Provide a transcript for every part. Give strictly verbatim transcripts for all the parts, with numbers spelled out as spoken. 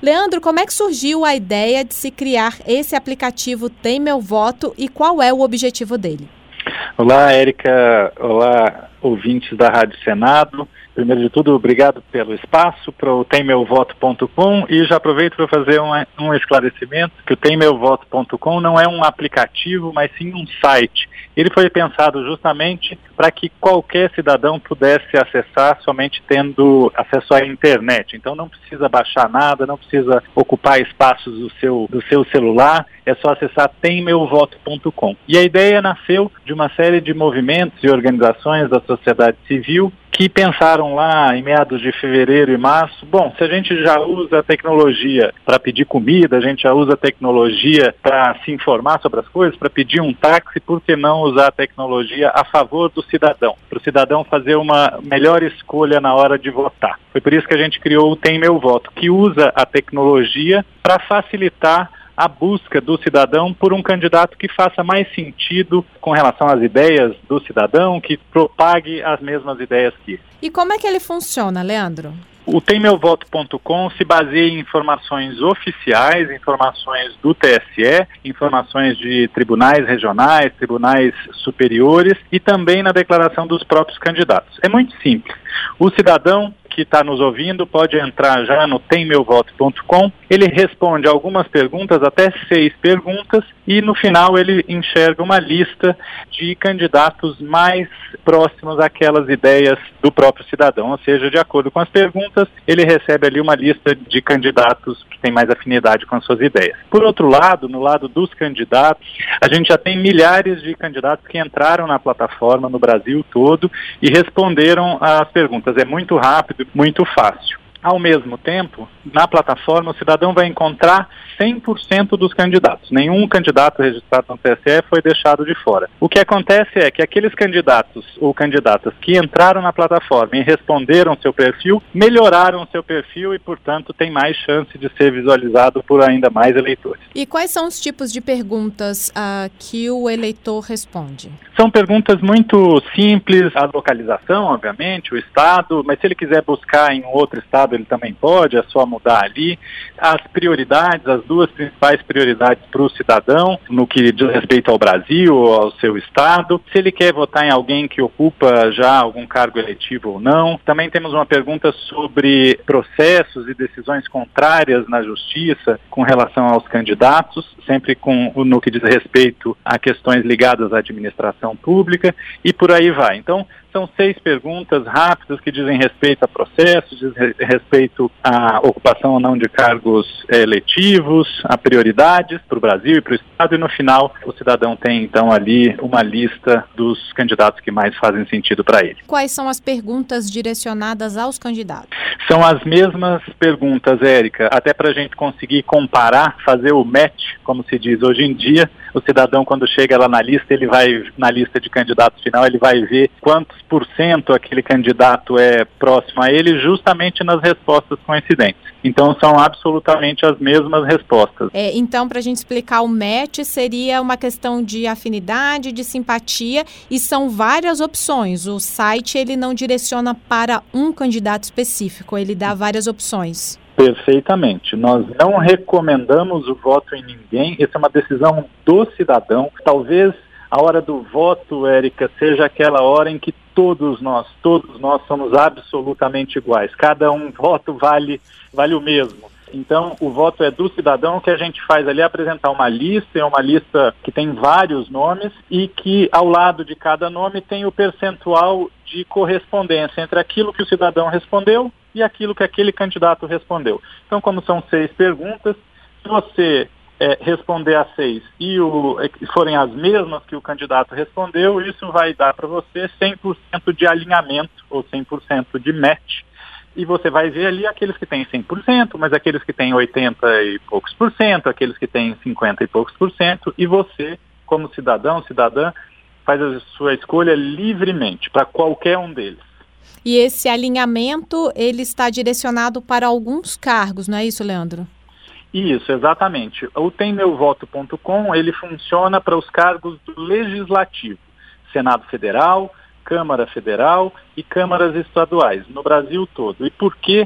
Leandro, como é que surgiu a ideia de se criar esse aplicativo Tem Meu Voto e qual é o objetivo dele? Olá, Érica. Olá, ouvintes da Rádio Senado. Primeiro de tudo, obrigado pelo espaço para o tem meu voto ponto com e já aproveito para fazer um, um esclarecimento que o tem meu voto ponto com não é um aplicativo, mas sim um site. Ele foi pensado justamente para que qualquer cidadão pudesse acessar somente tendo acesso à internet. Então não precisa baixar nada, não precisa ocupar espaços do seu, do seu celular, é só acessar tem meu voto ponto com. E a ideia nasceu de uma série de movimentos e organizações da sociedade civil que pensaram lá em meados de fevereiro e março, bom, se a gente já usa a tecnologia para pedir comida, a gente já usa a tecnologia para se informar sobre as coisas, para pedir um táxi, por que não usar a tecnologia a favor do cidadão, para o cidadão fazer uma melhor escolha na hora de votar. Foi por isso que a gente criou o Tem Meu Voto, que usa a tecnologia para facilitar a busca do cidadão por um candidato que faça mais sentido com relação às ideias do cidadão, que propague as mesmas ideias que ele. E como é que ele funciona, Leandro? O tem meu voto ponto com se baseia em informações oficiais, informações do T S E, informações de tribunais regionais, tribunais superiores e também na declaração dos próprios candidatos. É muito simples. O cidadão que está nos ouvindo pode entrar já no tem meu voto ponto com, ele responde algumas perguntas, até seis perguntas, e no final ele enxerga uma lista de candidatos mais próximos àquelas ideias do próprio cidadão, ou seja, de acordo com as perguntas, ele recebe ali uma lista de candidatos que têm mais afinidade com as suas ideias. Por outro lado, no lado dos candidatos, a gente já tem milhares de candidatos que entraram na plataforma no Brasil todo e responderam às perguntas. É muito rápido, muito fácil. Ao mesmo tempo, na plataforma, o cidadão vai encontrar cem por cento dos candidatos. Nenhum candidato registrado no T S E foi deixado de fora. O que acontece é que aqueles candidatos ou candidatas que entraram na plataforma e responderam seu perfil, melhoraram seu perfil e, portanto, tem mais chance de ser visualizado por ainda mais eleitores. E quais são os tipos de perguntas uh, que o eleitor responde? São perguntas muito simples, a localização, obviamente, o estado, mas se ele quiser buscar em outro estado, ele também pode, é só mudar ali. As prioridades, as duas principais prioridades para o cidadão, no que diz respeito ao Brasil ou ao seu estado. Se ele quer votar em alguém que ocupa já algum cargo eletivo ou não. Também temos uma pergunta sobre processos e decisões contrárias na justiça com relação aos candidatos, sempre com, no que diz respeito a questões ligadas à administração pública, e por aí vai. Então, são seis perguntas rápidas que dizem respeito a processos, dizem respeito à ocupação ou não de cargos eletivos, a prioridades para o Brasil e para o Estado, e no final o cidadão tem então ali uma lista dos candidatos que mais fazem sentido para ele. Quais são as perguntas direcionadas aos candidatos? São as mesmas perguntas, Érica, até para a gente conseguir comparar, fazer o match, como se diz hoje em dia. O cidadão, quando chega lá na lista, ele vai, na lista de candidatos final, ele vai ver quantos por cento aquele candidato é próximo a ele, justamente nas respostas coincidentes. Então, são absolutamente as mesmas respostas. É, então, para a gente explicar o match, seria uma questão de afinidade, de simpatia, e são várias opções. O site, ele não direciona para um candidato específico, ele dá várias opções. Perfeitamente. Nós não recomendamos o voto em ninguém, essa é uma decisão do cidadão. Talvez a hora do voto, Érica, seja aquela hora em que todos nós, todos nós somos absolutamente iguais. Cada um voto vale, vale o mesmo. Então, o voto é do cidadão. O que a gente faz ali é apresentar uma lista, é uma lista que tem vários nomes e que ao lado de cada nome tem o percentual de correspondência entre aquilo que o cidadão respondeu e aquilo que aquele candidato respondeu. Então, como são seis perguntas, se você é, responder a seis e o, forem as mesmas que o candidato respondeu, isso vai dar para você cem por cento de alinhamento ou cem por cento de match. E você vai ver ali aqueles que têm cem por cento, mas aqueles que têm oitenta e poucos por cento, aqueles que têm cinquenta e poucos por cento, e você, como cidadão, cidadã, faz a sua escolha livremente para qualquer um deles. E esse alinhamento, ele está direcionado para alguns cargos, não é isso, Leandro? Isso, exatamente. O tem meu voto ponto com, ele funciona para os cargos do Legislativo, Senado Federal, Câmara Federal e câmaras estaduais, no Brasil todo. E por quê?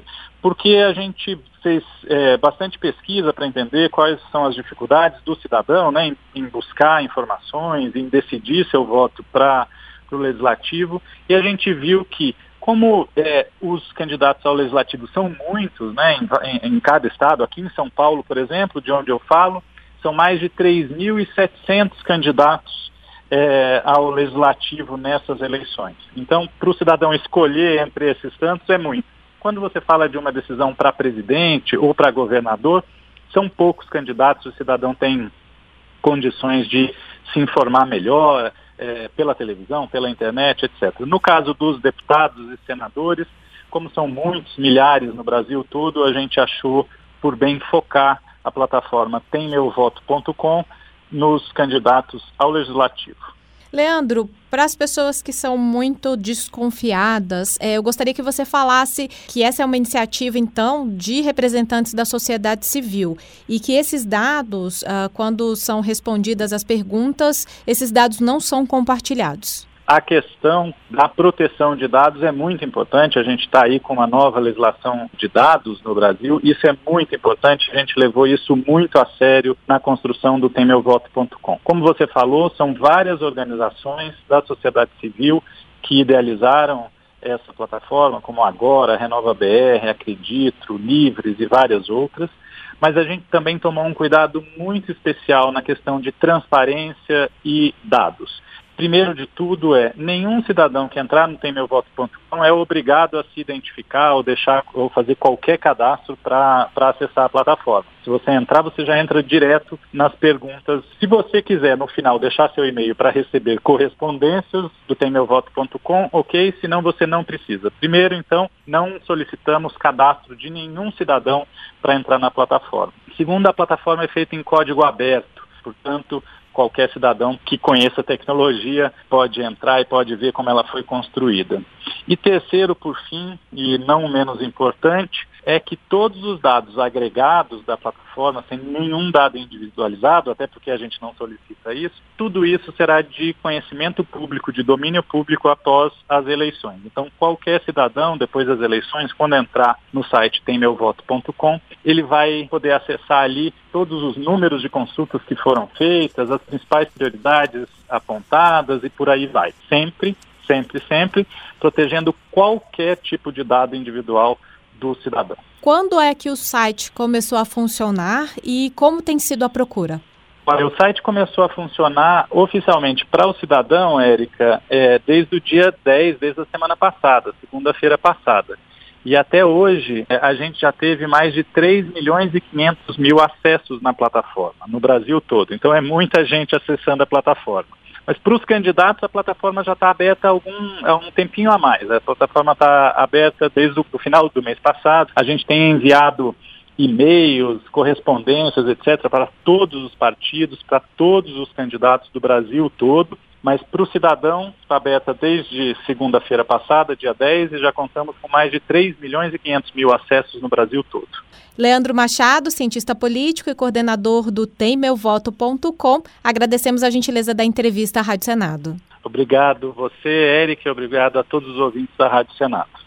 porque a gente fez é, bastante pesquisa para entender quais são as dificuldades do cidadão, né, em, em buscar informações, em decidir seu voto para o legislativo, e a gente viu que, como é, os candidatos ao legislativo são muitos, né, em, em, em cada estado, aqui em São Paulo, por exemplo, de onde eu falo, são mais de três mil e setecentos candidatos é, ao legislativo nessas eleições. Então, para o cidadão escolher entre esses tantos é muito. Quando você fala de uma decisão para presidente ou para governador, são poucos candidatos, o cidadão tem condições de se informar melhor é, pela televisão, pela internet, etcétera. No caso dos deputados e senadores, como são muitos, milhares no Brasil todo, a gente achou por bem focar a plataforma tem meu voto ponto com nos candidatos ao legislativo. Leandro, para as pessoas que são muito desconfiadas, é, eu gostaria que você falasse que essa é uma iniciativa, então, de representantes da sociedade civil e que esses dados, ah, quando são respondidas as perguntas, esses dados não são compartilhados. A questão da proteção de dados é muito importante. A gente está aí com uma nova legislação de dados no Brasil. Isso é muito importante. A gente levou isso muito a sério na construção do tem meu voto ponto com. Como você falou, são várias organizações da sociedade civil que idealizaram essa plataforma, como Agora, Renova B R, Acredito, Livres e várias outras. Mas a gente também tomou um cuidado muito especial na questão de transparência e dados. Primeiro de tudo é, nenhum cidadão que entrar no tem meu voto ponto com é obrigado a se identificar ou deixar ou fazer qualquer cadastro para acessar a plataforma. Se você entrar, você já entra direto nas perguntas. Se você quiser, no final, deixar seu e-mail para receber correspondências do tem meu voto ponto com, ok, senão você não precisa. Primeiro, então, não solicitamos cadastro de nenhum cidadão para entrar na plataforma. Segundo, a plataforma é feita em código aberto, portanto, qualquer cidadão que conheça a tecnologia pode entrar e pode ver como ela foi construída. E terceiro, por fim, e não menos importante, é que todos os dados agregados da plataforma, sem nenhum dado individualizado, até porque a gente não solicita isso, tudo isso será de conhecimento público, de domínio público após as eleições. Então, qualquer cidadão, depois das eleições, quando entrar no site tem meu voto ponto com, ele vai poder acessar ali todos os números de consultas que foram feitas, as principais prioridades apontadas e por aí vai. Sempre, sempre, sempre, protegendo qualquer tipo de dado individual do cidadão. Quando é que o site começou a funcionar e como tem sido a procura? Olha, o site começou a funcionar oficialmente para o cidadão, Érica, é, desde o dia dez, desde a semana passada, segunda-feira passada. E até hoje, a gente já teve mais de três milhões e quinhentos mil acessos na plataforma, no Brasil todo. Então é muita gente acessando a plataforma. Mas para os candidatos, a plataforma já está aberta há, algum, há um tempinho a mais. A plataforma está aberta desde o final do mês passado. A gente tem enviado e-mails, correspondências, etcétera, para todos os partidos, para todos os candidatos do Brasil todo. Mas para o cidadão, está aberta desde segunda-feira passada, dia dez, e já contamos com mais de três milhões e quinhentos mil acessos no Brasil todo. Leandro Machado, cientista político e coordenador do tem meu voto ponto com, agradecemos a gentileza da entrevista à Rádio Senado. Obrigado você, Érica, e obrigado a todos os ouvintes da Rádio Senado.